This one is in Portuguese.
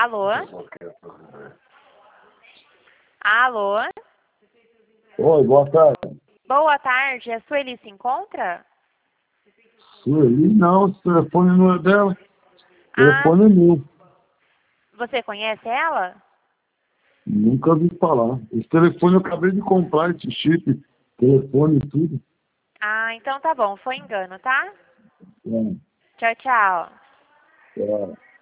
Alô? Alô? Oi, boa tarde. Boa tarde, a Sueli se encontra? Sueli, não, esse telefone não é dela. O Ah, telefone é meu. você conhece ela? Nunca ouvi falar. Esse telefone eu acabei de comprar, esse chip, telefone e tudo. Ah, então tá bom, foi engano, tá? É, Tchau, tchau. é.